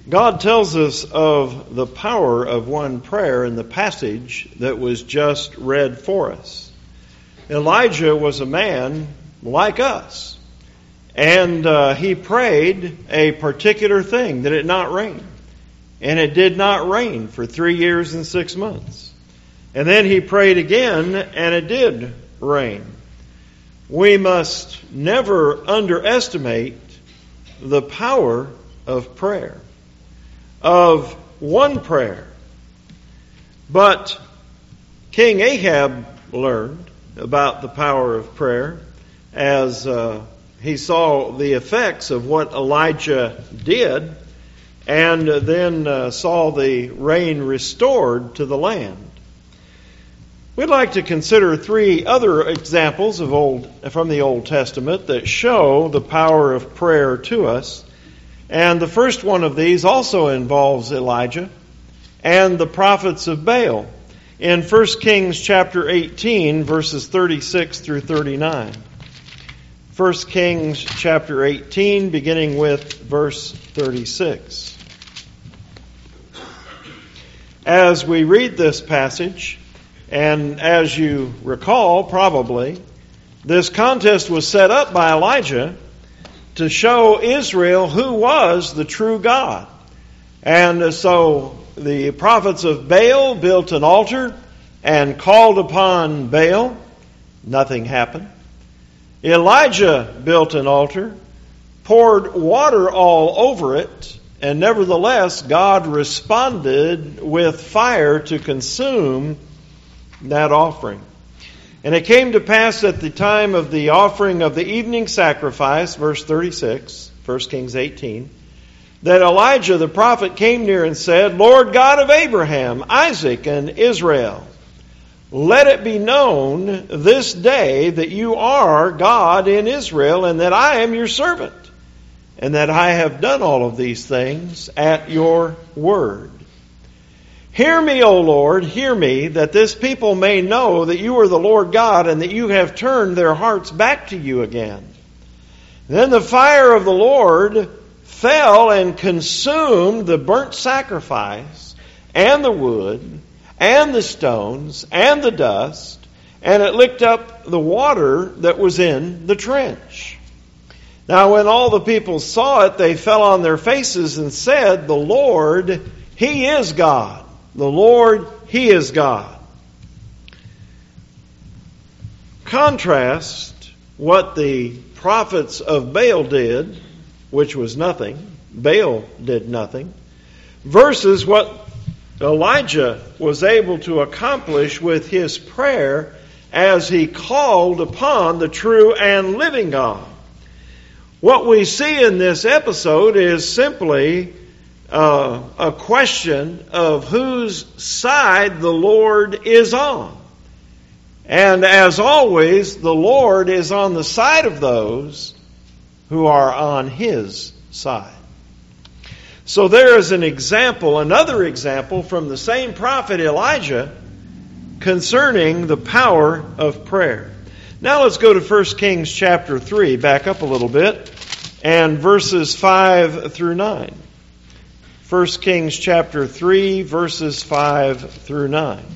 God tells us of the power of one prayer in the passage that was just read for us. Elijah was a man like us, and he prayed a particular thing, that it not rain. And it did not rain for 3 years and 6 months. And then he prayed again, and it did rain. We must never underestimate the power of prayer, of one prayer. But King Ahab learned about the power of prayer as he saw the effects of what Elijah did, and then saw the rain restored to the land. We'd like to consider 3 other examples from the Old Testament that show the power of prayer to us. And the first one of these also involves Elijah and the prophets of Baal in 1 Kings chapter 18, verses 36 through 39. 1 Kings chapter 18, beginning with verse 36. As we read this passage, and as you recall probably, this contest was set up by Elijah to show Israel who was the true God. And so the prophets of Baal built an altar and called upon Baal. Nothing happened. Elijah built an altar, poured water all over it, and nevertheless God responded with fire to consume that offering. And it came to pass at the time of the offering of the evening sacrifice, verse 36, 1 Kings 18, that Elijah the prophet came near and said, Lord God of Abraham, Isaac, and Israel, let it be known this day that you are God in Israel, and that I am your servant, and that I have done all of these things at your word. Hear me, O Lord, hear me, that this people may know that you are the Lord God, and that you have turned their hearts back to you again. Then the fire of the Lord fell and consumed the burnt sacrifice, and the wood, and the stones, and the dust, and it licked up the water that was in the trench. Now when all the people saw it, they fell on their faces and said, the Lord, He is God. The Lord, He is God. Contrast what the prophets of Baal did, which was nothing. Baal did nothing. Versus what Elijah was able to accomplish with his prayer as he called upon the true and living God. What we see in this episode is simply a question of whose side the Lord is on. And as always, the Lord is on the side of those who are on His side. So there is another example from the same prophet Elijah concerning the power of prayer. Now let's go to 1 Kings chapter 3, back up a little bit, and verses 5 through 9. 1 Kings chapter 3, verses 5 through 9.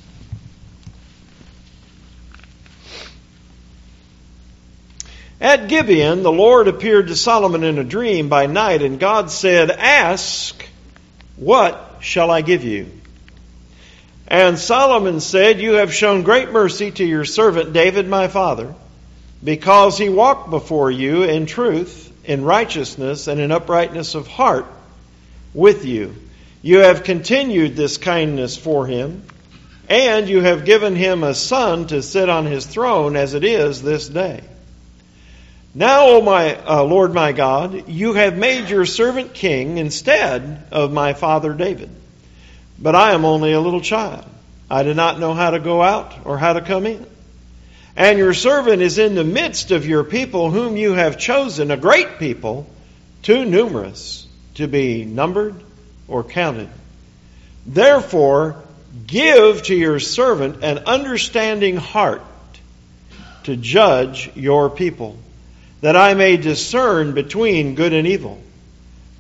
At Gibeon, the Lord appeared to Solomon in a dream by night, and God said, Ask, what shall I give you? And Solomon said, You have shown great mercy to your servant David my father, because he walked before you in truth, in righteousness, and in uprightness of heart with you. You have continued this kindness for him, and you have given him a son to sit on his throne as it is this day. Now, O my Lord my God, you have made your servant king instead of my father David. But I am only a little child. I do not know how to go out or how to come in. And your servant is in the midst of your people whom you have chosen, a great people, too numerous to be numbered or counted. Therefore, give to your servant an understanding heart to judge your people, that I may discern between good and evil.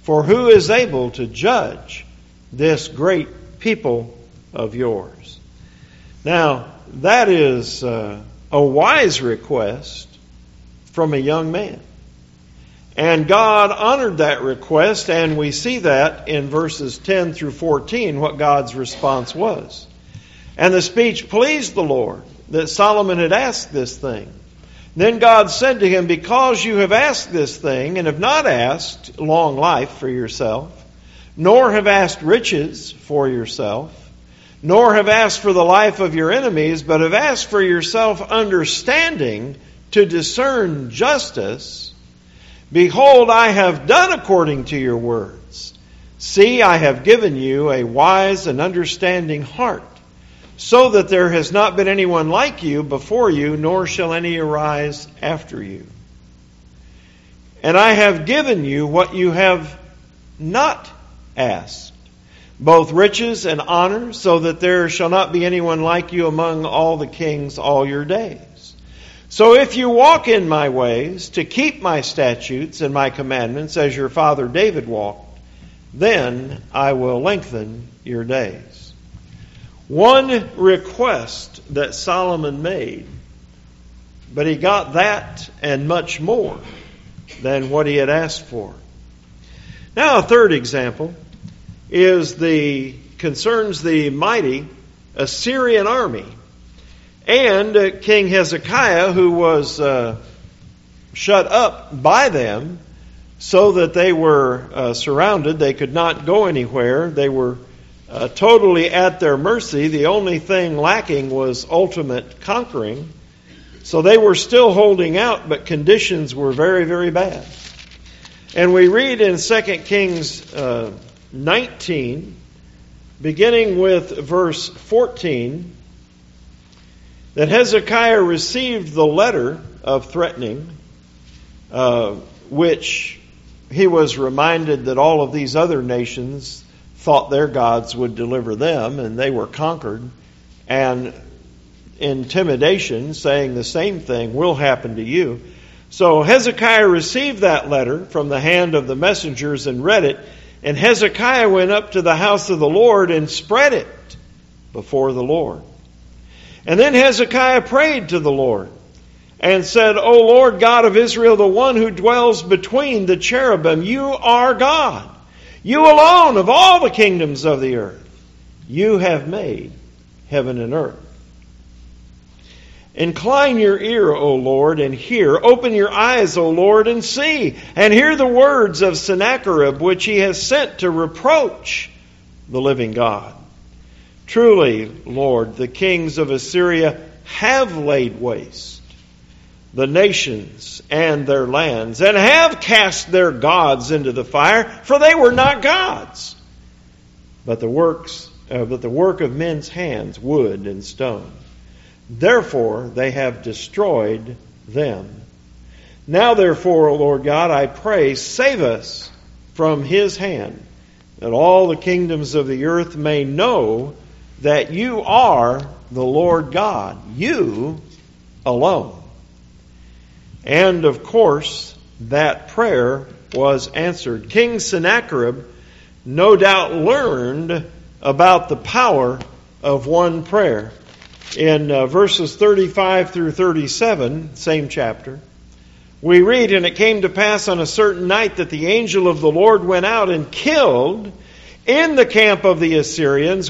For who is able to judge this great people of yours?" Now, that is a wise request from a young man. And God honored that request, and we see that in verses 10 through 14, what God's response was. "And the speech pleased the Lord, that Solomon had asked this thing. Then God said to him, Because you have asked this thing, and have not asked long life for yourself, nor have asked riches for yourself, nor have asked for the life of your enemies, but have asked for yourself understanding to discern justice, behold, I have done according to your words. See, I have given you a wise and understanding heart, so that there has not been anyone like you before you, nor shall any arise after you. And I have given you what you have not asked, both riches and honor, so that there shall not be anyone like you among all the kings all your days. So if you walk in my ways, to keep my statutes and my commandments, as your father David walked, then I will lengthen your days." One request that Solomon made, but he got that and much more than what he had asked for. Now, a third example concerns the mighty Assyrian army and King Hezekiah, who was shut up by them so that they were surrounded. They could not go anywhere. They were totally at their mercy. The only thing lacking was ultimate conquering. So they were still holding out, but conditions were very, very bad. And we read in 2 Kings 19, beginning with verse 14, that Hezekiah received the letter of threatening, which he was reminded that all of these other nations thought their gods would deliver them, and they were conquered, and intimidation, saying the same thing will happen to you. So Hezekiah received that letter from the hand of the messengers and read it, and Hezekiah went up to the house of the Lord and spread it before the Lord. And then Hezekiah prayed to the Lord and said, O Lord God of Israel, the one who dwells between the cherubim, you are God. You alone of all the kingdoms of the earth. You have made heaven and earth. Incline your ear, O Lord, and hear. Open your eyes, O Lord, and see. And hear the words of Sennacherib, which he has sent to reproach the living God. Truly, Lord, the kings of Assyria have laid waste the nations and their lands, and have cast their gods into the fire, for they were not gods, but the work of men's hands, wood and stone. Therefore they have destroyed them. Now therefore, O Lord God, I pray, save us from his hand, that all the kingdoms of the earth may know that you are the Lord God, you alone. And of course, that prayer was answered. King Sennacherib no doubt learned about the power of one prayer. In verses 35 through 37, same chapter, we read, And it came to pass on a certain night that the angel of the Lord went out and killed in the camp of the Assyrians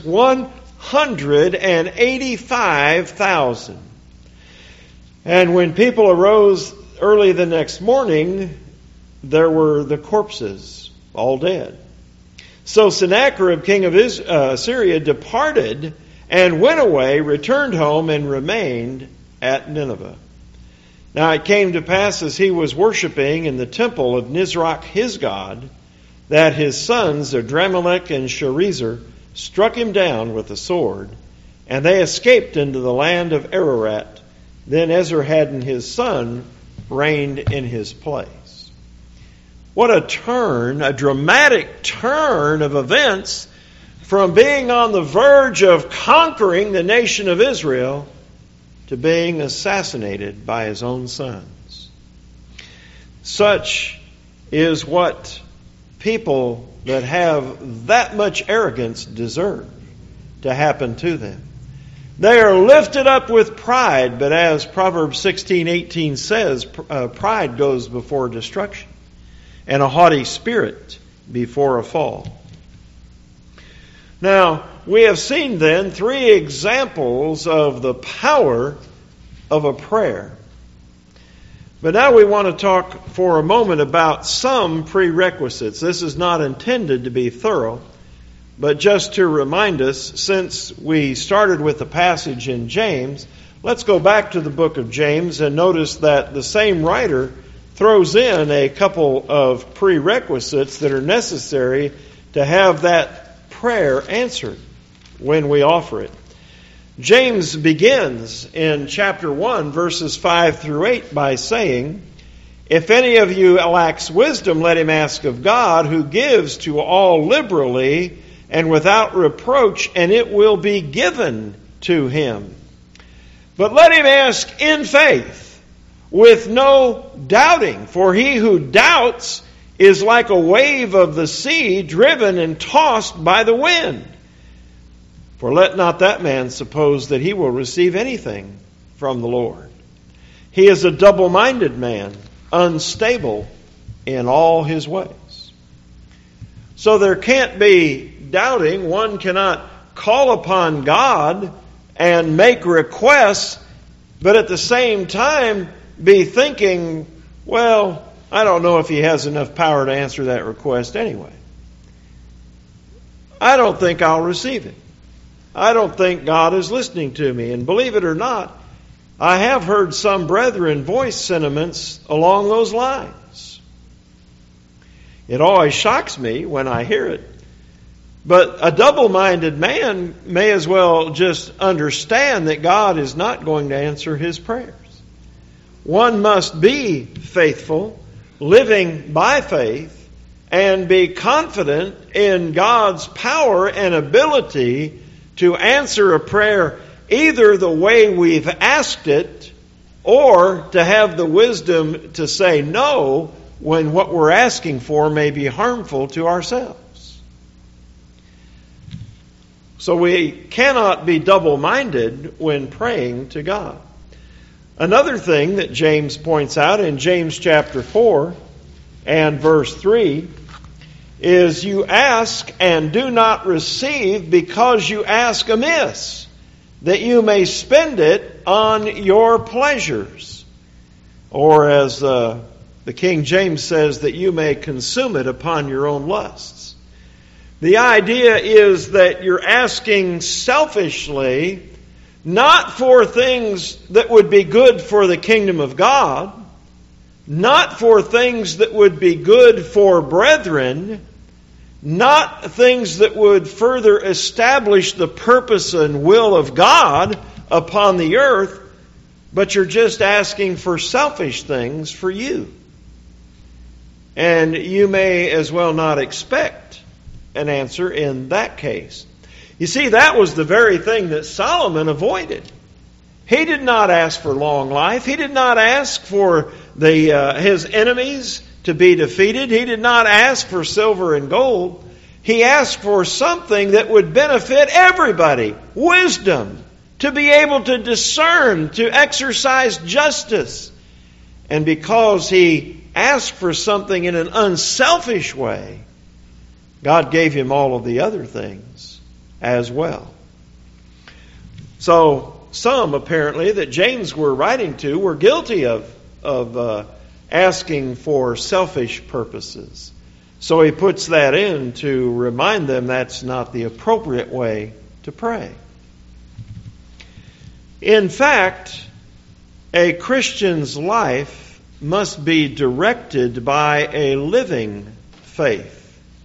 185,000. And when people arose early the next morning, there were the corpses, all dead. So Sennacherib, king of Assyria, departed and went away, returned home, and remained at Nineveh. Now it came to pass as he was worshiping in the temple of Nisroch his god, that his sons Adramelech and Sharezer struck him down with a sword, and they escaped into the land of Ararat. Then Esarhaddon his son reigned in his place. What a turn, a dramatic turn of events from being on the verge of conquering the nation of Israel to being assassinated by his own sons. Such is what people that have that much arrogance deserve to happen to them. They are lifted up with pride, but as Proverbs 16:18 says, pride goes before destruction, and a haughty spirit before a fall. Now, we have seen then 3 examples of the power of a prayer. But now we want to talk for a moment about some prerequisites. This is not intended to be thorough, but just to remind us, since we started with the passage in James, let's go back to the book of James and notice that the same writer throws in a couple of prerequisites that are necessary to have that prayer answered when we offer it. James begins in chapter 1, verses 5 through 8 by saying, "If any of you lacks wisdom, let him ask of God, who gives to all liberally and without reproach, and it will be given to him. But let him ask in faith, with no doubting. For he who doubts is like a wave of the sea, driven and tossed by the wind. For let not that man suppose that he will receive anything from the Lord. He is a double-minded man, unstable in all his ways." So there can't be doubting. One cannot call upon God and make requests, but at the same time be thinking, well, I don't know if he has enough power to answer that request anyway. I don't think I'll receive it. I don't think God is listening to me. And believe it or not, I have heard some brethren voice sentiments along those lines. It always shocks me when I hear it. But a double-minded man may as well just understand that God is not going to answer his prayers. One must be faithful, living by faith, and be confident in God's power and ability to answer a prayer either the way we've asked it, or to have the wisdom to say no when what we're asking for may be harmful to ourselves. So we cannot be double-minded when praying to God. Another thing that James points out in James chapter 4 and verse 3 is, "You ask and do not receive because you ask amiss, that you may spend it on your pleasures." Or as the King James says, that you may consume it upon your own lusts. The idea is that you're asking selfishly, not for things that would be good for the kingdom of God, not for things that would be good for brethren, not things that would further establish the purpose and will of God upon the earth, but you're just asking for selfish things for you. And you may as well not expect an answer in that case. You see, that was the very thing that Solomon avoided. He did not ask for long life. He did not ask for his enemies to be defeated. He did not ask for silver and gold. He asked for something that would benefit everybody. Wisdom. To be able to discern, to exercise justice. And because he asked for something in an unselfish way, God gave him all of the other things as well. So some apparently that James were writing to were guilty of asking for selfish purposes. So he puts that in to remind them that's not the appropriate way to pray. In fact, a Christian's life must be directed by a living faith.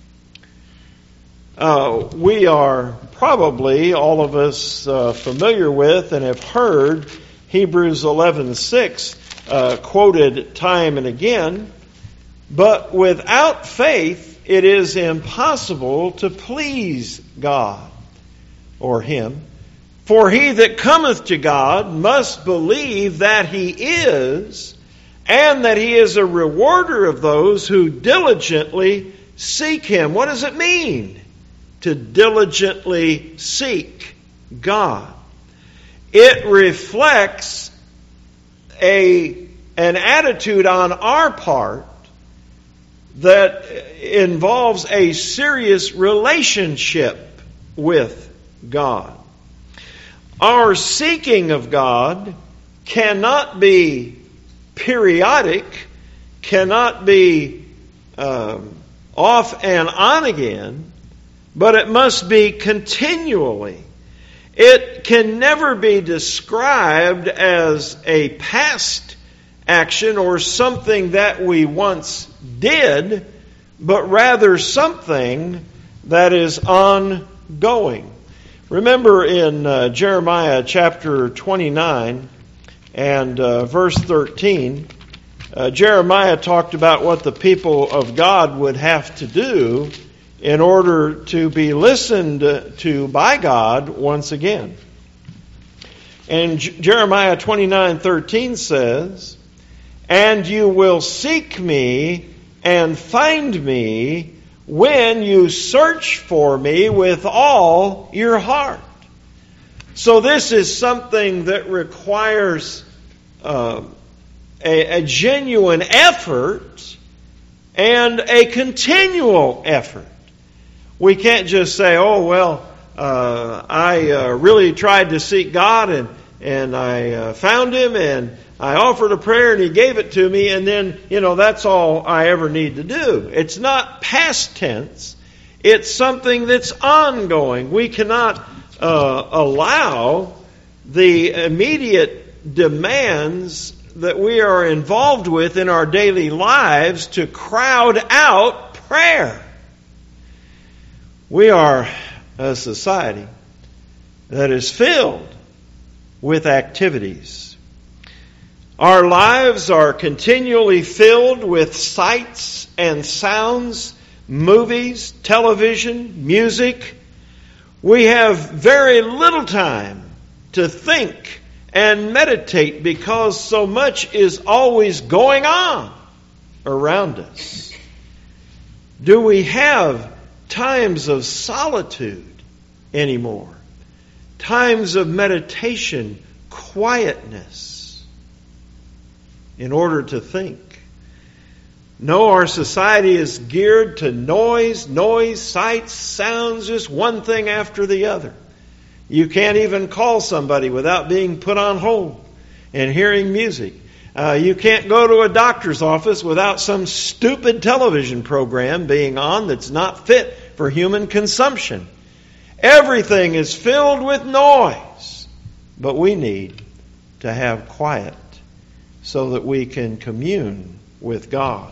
We are probably, all of us, familiar with and have heard Hebrews 11:6 quoted time and again. But without faith, it is impossible to please God or Him. For he that cometh to God must believe that He is, and that He is a rewarder of those who diligently seek Him. What does it mean to diligently seek God? It reflects an attitude on our part that involves a serious relationship with God. Our seeking of God cannot be periodic, cannot be off and on again, but it must be continually. It can never be described as a past action or something that we once did, but rather something that is ongoing. Remember in Jeremiah chapter 29 and verse 13, Jeremiah talked about what the people of God would have to do in order to be listened to by God once again. And Jeremiah 29:13 says, "And you will seek me and find me when you search for me with all your heart." So this is something that requires a genuine effort and a continual effort. We can't just say, "Oh, well, I really tried to seek God and I found Him and I offered a prayer and He gave it to me, and then, that's all I ever need to do." It's not past tense. It's something that's ongoing. We cannot allow the immediate demands that we are involved with in our daily lives to crowd out prayer. We are a society that is filled with activities. Our lives are continually filled with sights and sounds, movies, television, music. We have very little time to think and meditate because so much is always going on around us. Do we have times of solitude anymore? Times of meditation, quietness, in order to think? No, our society is geared to noise, sights, sounds, just one thing after the other. You can't even call somebody without being put on hold and hearing music. You can't go to a doctor's office without some stupid television program being on that's not fit for human consumption. Everything is filled with noise. But we need to have quiet so that we can commune with God.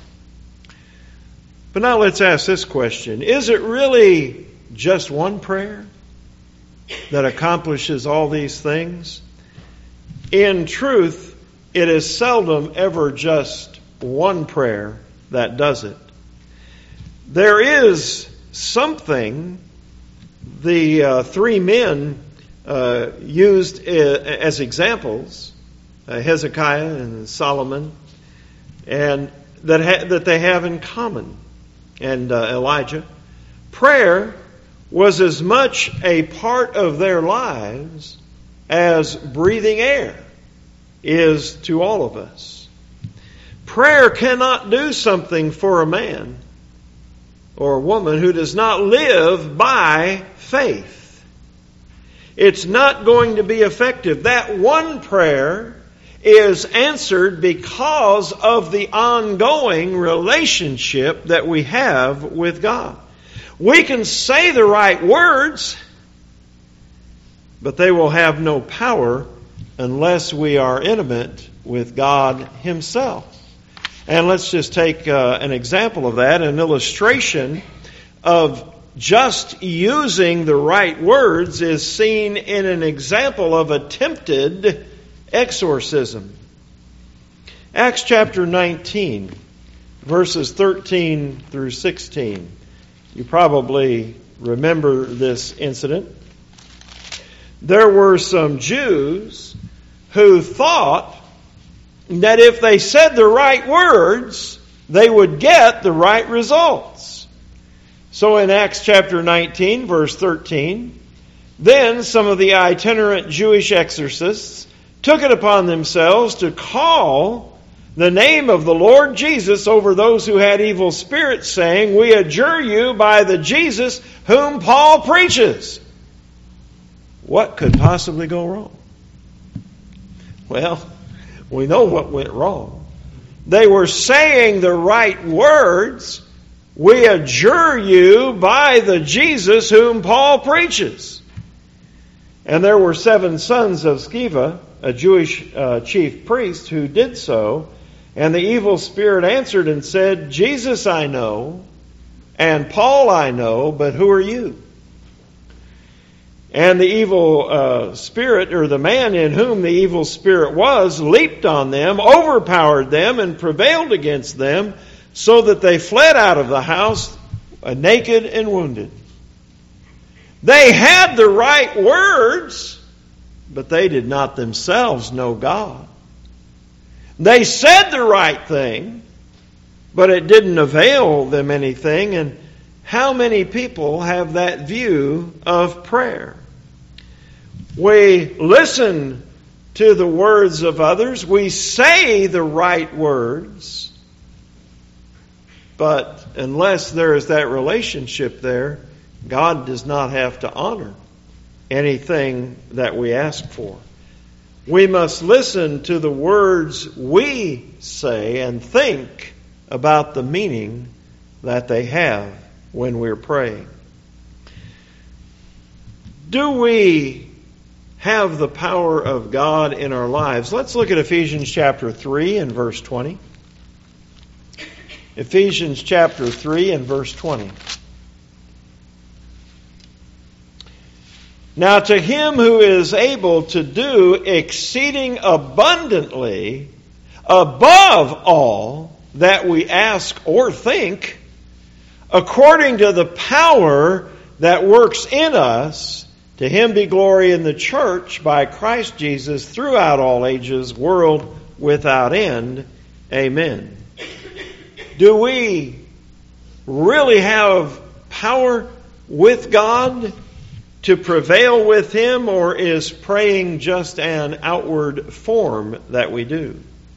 But now let's ask this question. Is it really just one prayer that accomplishes all these things? In truth, it is seldom ever just one prayer that does it. There is something the three men used as examples, Hezekiah and Solomon, and that they have in common, and Elijah. Prayer was as much a part of their lives as breathing air is to all of us. Prayer cannot do something for a man or a woman who does not live by faith. It's not going to be effective. That one prayer is answered because of the ongoing relationship that we have with God. We can say the right words, but they will have no power unless we are intimate with God Himself. And let's just take an example of that, an illustration of just using the right words is seen in an example of attempted exorcism. Acts chapter 19, verses 13 through 16. You probably remember this incident. There were some Jews who thought that if they said the right words, they would get the right results. So in Acts chapter 19, verse 13, then some of the itinerant Jewish exorcists took it upon themselves to call the name of the Lord Jesus over those who had evil spirits, saying, "We adjure you by the Jesus whom Paul preaches." What could possibly go wrong? Well, we know what went wrong. They were saying the right words. "We adjure you by the Jesus whom Paul preaches." And there were 7 sons of Sceva, a Jewish chief priest, who did so. And the evil spirit answered and said, "Jesus I know, and Paul I know, but who are you?" And the evil spirit, or the man in whom the evil spirit was, leaped on them, overpowered them, and prevailed against them, so that they fled out of the house naked and wounded. They had the right words, but they did not themselves know God. They said the right thing, but it didn't avail them anything. And how many people have that view of prayer? We listen to the words of others. We say the right words. But unless there is that relationship there, God does not have to honor anything that we ask for. We must listen to the words we say and think about the meaning that they have when we're praying. Do we have the power of God in our lives? Let's look at Ephesians chapter 3 and verse 20. Ephesians chapter 3 and verse 20. Now to him who is able to do exceeding abundantly above all that we ask or think, according to the power that works in us, to him be glory in the church by Christ Jesus throughout all ages, world without end. Amen. Do we really have power with God to prevail with Him, or is praying just an outward form that we do?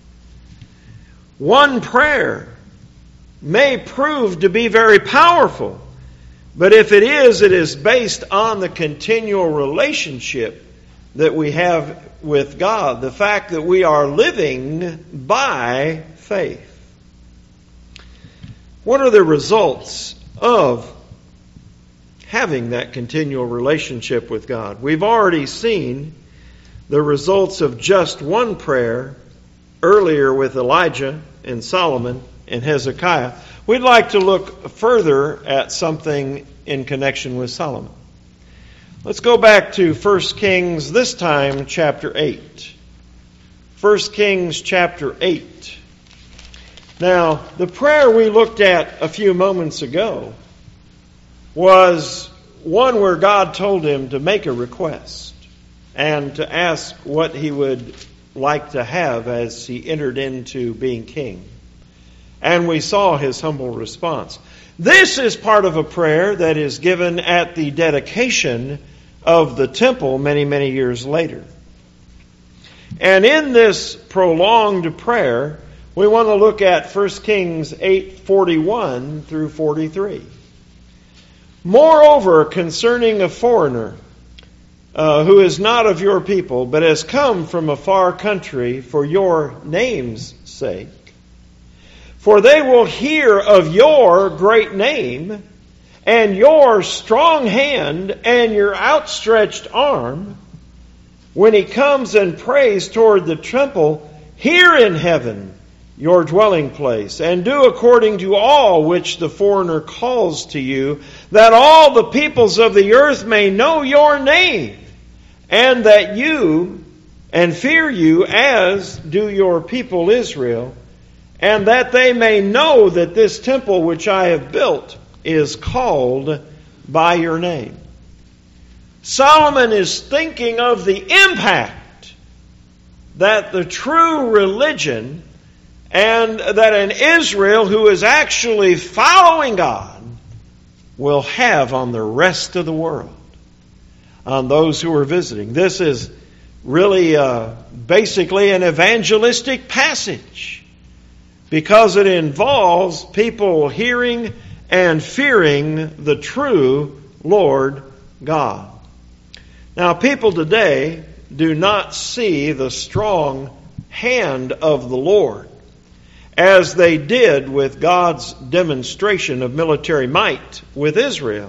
One prayer may prove to be very powerful, but if it is based on the continual relationship that we have with God, the fact that we are living by faith. What are the results of having that continual relationship with God? We've already seen the results of just one prayer earlier with Elijah and Solomon and Hezekiah. We'd like to look further at something in connection with Solomon. Let's go back to 1 Kings, this time chapter 8. 1 Kings chapter 8. Now, the prayer we looked at a few moments ago was one where God told him to make a request and to ask what he would like to have as he entered into being king. And we saw his humble response. This is part of a prayer that is given at the dedication of the temple many, many years later. And in this prolonged prayer, we want to look at 1 Kings 8:41 through 43. Moreover, concerning a foreigner who is not of your people, but has come from a far country for your name's sake, for they will hear of your great name, and your strong hand, and your outstretched arm, when he comes and prays toward the temple here in heaven, your dwelling place, and do according to all which the foreigner calls to you, that all the peoples of the earth may know your name, and that you, and fear you as do your people Israel, and that they may know that this temple which I have built is called by your name. Solomon is thinking of the impact that the true religion and that an Israel who is actually following God will have on the rest of the world, on those who are visiting. This is really basically an evangelistic passage because it involves people hearing and fearing the true Lord God. Now, people today do not see the strong hand of the Lord as they did with God's demonstration of military might with Israel.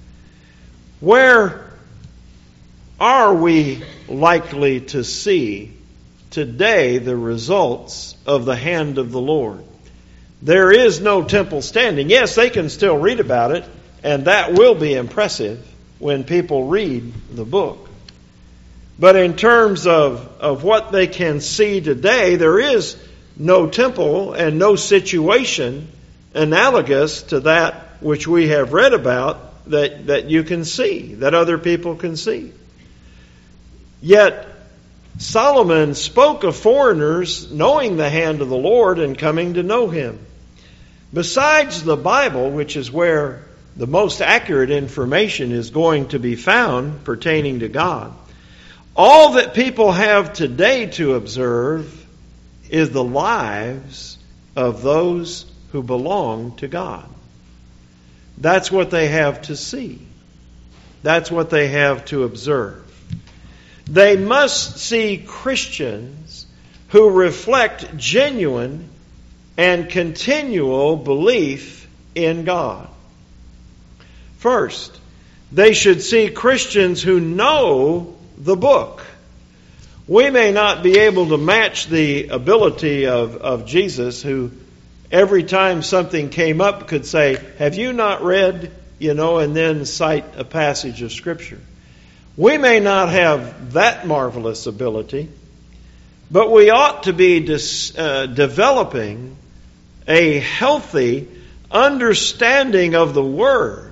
Where are we likely to see today the results of the hand of the Lord? There is no temple standing. Yes, they can still read about it, and that will be impressive when people read the book. But in terms of what they can see today, there is no temple and no situation analogous to that which we have read about that you can see, that other people can see. Yet Solomon spoke of foreigners knowing the hand of the Lord and coming to know Him. Besides the Bible, which is where the most accurate information is going to be found pertaining to God, all that people have today to observe is the lives of those who belong to God. That's what they have to see. That's what they have to observe. They must see Christians who reflect genuine and continual belief in God. First, they should see Christians who know the book. We may not be able to match the ability of Jesus, who every time something came up could say, "Have you not read?" And then cite a passage of Scripture. We may not have that marvelous ability, but we ought to be developing a healthy understanding of the Word,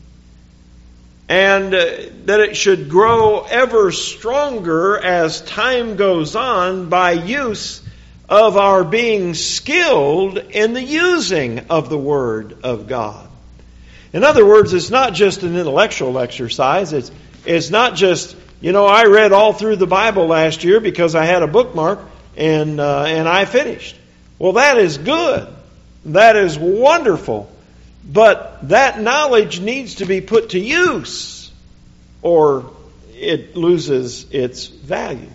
and that it should grow ever stronger as time goes on by use of our being skilled in the using of the Word of God. In other words, it's not just an intellectual exercise. It's not just, I read all through the Bible last year because I had a bookmark and I finished. Well, that is good. That is wonderful. But that knowledge needs to be put to use, or it loses its value.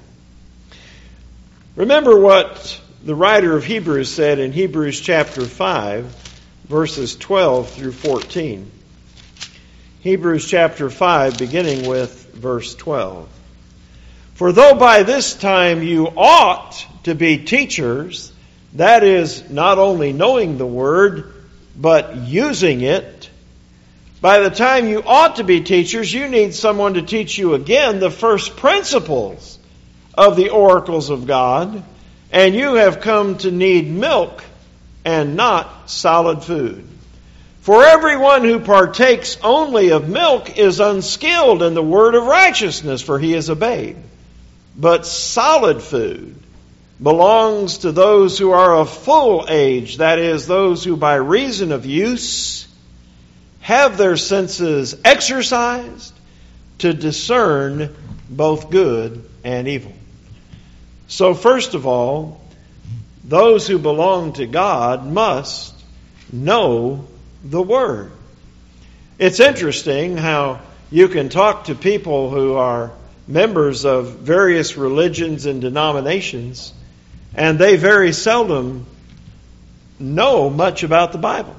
Remember what the writer of Hebrews said in Hebrews chapter 5, verses 12 through 14. Hebrews chapter 5, beginning with verse 12. "For though by this time you ought to be teachers," that is, not only knowing the Word, but using it. "By the time you ought to be teachers, you need someone to teach you again the first principles of the oracles of God, and you have come to need milk and not solid food. For everyone who partakes only of milk is unskilled in the word of righteousness, for he is a babe. But solid food belongs to those who are of full age, that is, those who by reason of use have their senses exercised to discern both good and evil." So first of all, those who belong to God must know the Word. It's interesting how you can talk to people who are members of various religions and denominations, and they very seldom know much about the Bible.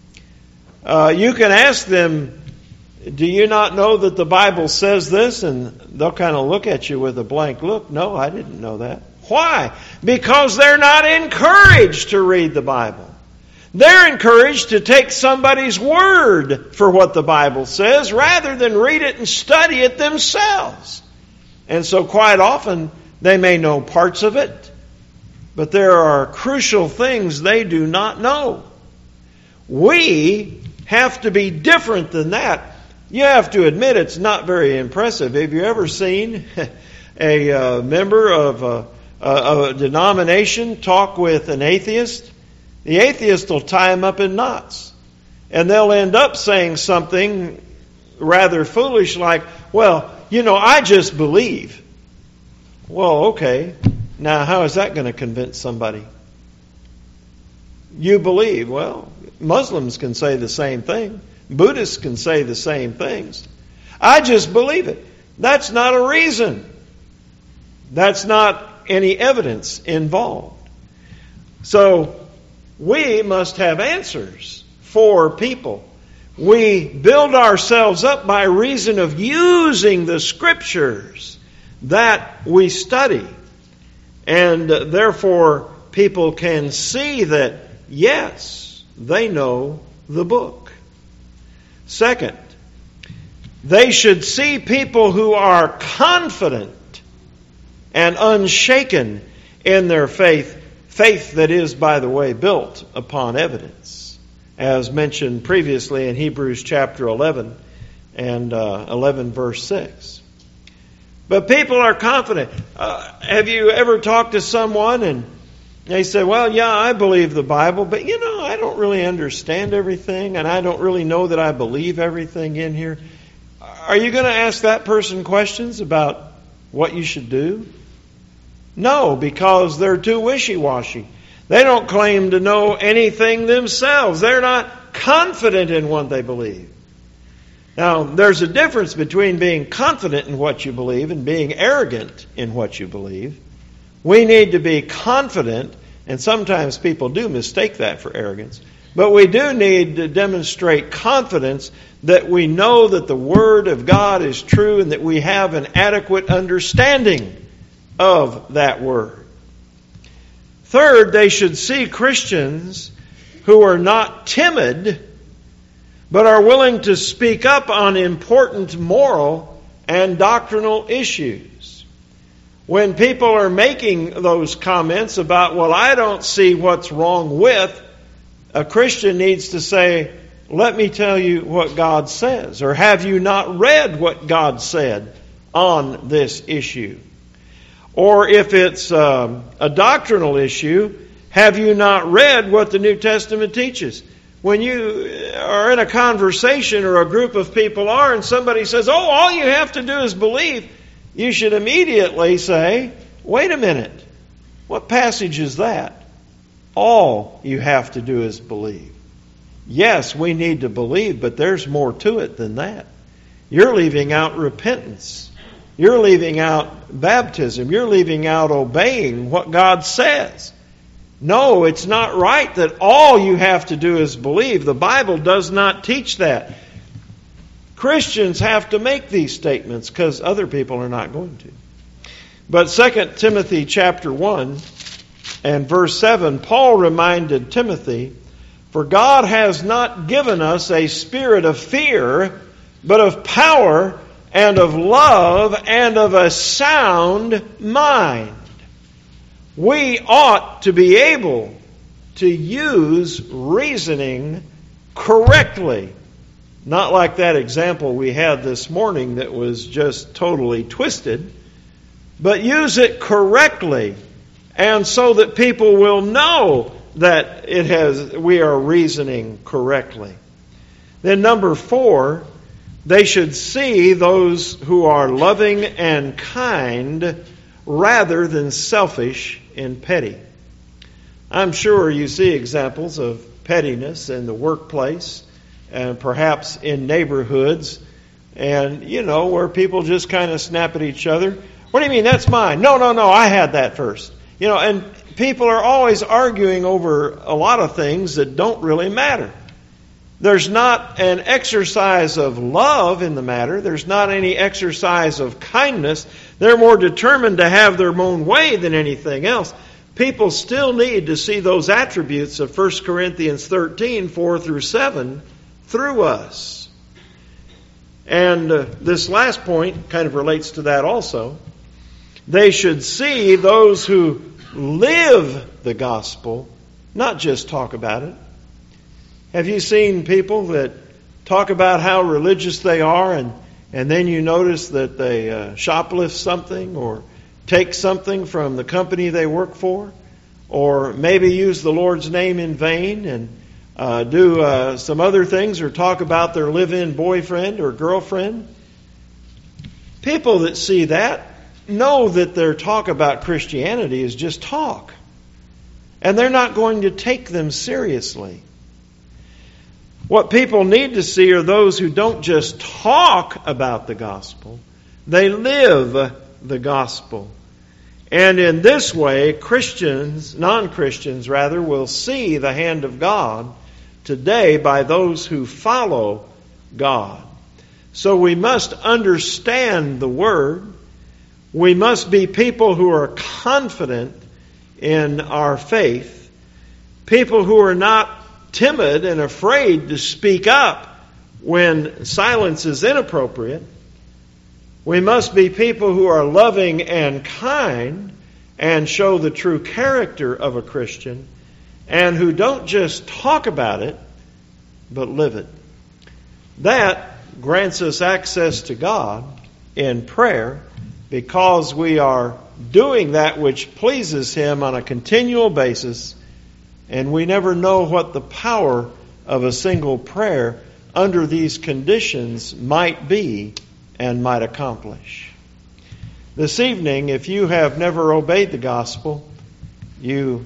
You can ask them, "Do you not know that the Bible says this?" And they'll kind of look at you with a blank look. "No, I didn't know that." Why? Because they're not encouraged to read the Bible. They're encouraged to take somebody's word for what the Bible says rather than read it and study it themselves. And so quite often they may know parts of it, but there are crucial things they do not know. We have to be different than that. You have to admit it's not very impressive. Have you ever seen a member of a denomination talk with an atheist, the atheist will tie him up in knots. And they'll end up saying something rather foolish like, well, I just believe. Well, okay. Now, how is that going to convince somebody? You believe. Well, Muslims can say the same thing. Buddhists can say the same things. I just believe it. That's not a reason. That's not any evidence involved. So, we must have answers for people. We build ourselves up by reason of using the Scriptures that we study. And therefore, people can see that, yes, they know the book. Second, they should see people who are confident and unshaken in their faith that is, by the way, built upon evidence, as mentioned previously in Hebrews chapter 11 and 11 verse 6. But people are confident. Have you ever talked to someone and they say, well, yeah, I believe the Bible, but I don't really understand everything and I don't really know that I believe everything in here. Are you going to ask that person questions about what you should do? No, because they're too wishy-washy. They don't claim to know anything themselves. They're not confident in what they believe. Now, there's a difference between being confident in what you believe and being arrogant in what you believe. We need to be confident, and sometimes people do mistake that for arrogance, but we do need to demonstrate confidence that we know that the Word of God is true and that we have an adequate understanding of that Word. Third, they should see Christians who are not timid, but are willing to speak up on important moral and doctrinal issues. When people are making those comments about, well, I don't see what's wrong with, a Christian needs to say, let me tell you what God says. Or have you not read what God said on this issue? Or if it's a doctrinal issue, have you not read what the New Testament teaches? When you are in a conversation or a group of people are and somebody says, oh, all you have to do is believe, you should immediately say, wait a minute, what passage is that? All you have to do is believe. Yes, we need to believe, but there's more to it than that. You're leaving out repentance. You're leaving out baptism. You're leaving out obeying what God says. No, it's not right that all you have to do is believe. The Bible does not teach that. Christians have to make these statements because other people are not going to. But 2 Timothy chapter 1 and verse 7, Paul reminded Timothy, for God has not given us a spirit of fear, but of power and of love and of a sound mind. We ought to be able to use reasoning correctly. Not like that example we had this morning that was just totally twisted, but use it correctly, and so that people will know that we are reasoning correctly. Then number 4, they should see those who are loving and kind rather than selfish and petty. I'm sure you see examples of pettiness in the workplace and perhaps in neighborhoods, and where people just kind of snap at each other. What do you mean? That's mine. No, I had that first. And people are always arguing over a lot of things that don't really matter. There's not an exercise of love in the matter. There's not any exercise of kindness. They're more determined to have their own way than anything else. People still need to see those attributes of 1 Corinthians 13, 4 through 7 through us. And this last point kind of relates to that also. They should see those who live the gospel, not just talk about it. Have you seen people that talk about how religious they are and then you notice that they shoplift something or take something from the company they work for, or maybe use the Lord's name in vain and do some other things, or talk about their live-in boyfriend or girlfriend. People that see that know that their talk about Christianity is just talk. And they're not going to take them seriously. What people need to see are those who don't just talk about the gospel, they live the gospel. And in this way, Christians, non-Christians rather, will see the hand of God today by those who follow God. So we must understand the Word. We must be people who are confident in our faith. People who are not timid and afraid to speak up when silence is inappropriate. We must be people who are loving and kind and show the true character of a Christian, and who don't just talk about it, but live it. That grants us access to God in prayer, because we are doing that which pleases Him on a continual basis, and we never know what the power of a single prayer under these conditions might be and might accomplish. This evening, if you have never obeyed the gospel, you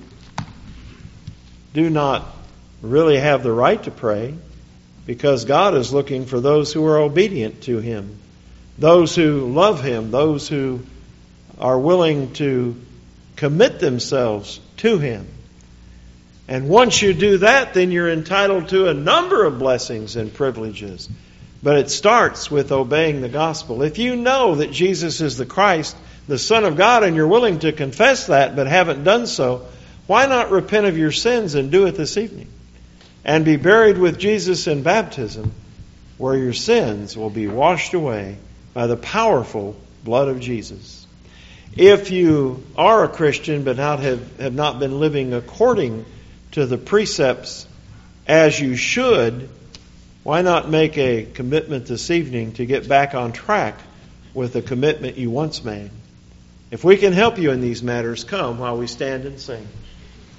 do not really have the right to pray, because God is looking for those who are obedient to Him, those who love Him, those who are willing to commit themselves to Him. And once you do that, then you're entitled to a number of blessings and privileges. But it starts with obeying the gospel. If you know that Jesus is the Christ, the Son of God, and you're willing to confess that but haven't done so, why not repent of your sins and do it this evening? And be buried with Jesus in baptism, where your sins will be washed away by the powerful blood of Jesus. If you are a Christian but have not been living according to the precepts as you should, why not make a commitment this evening to get back on track with the commitment you once made? If we can help you in these matters, come while we stand and sing.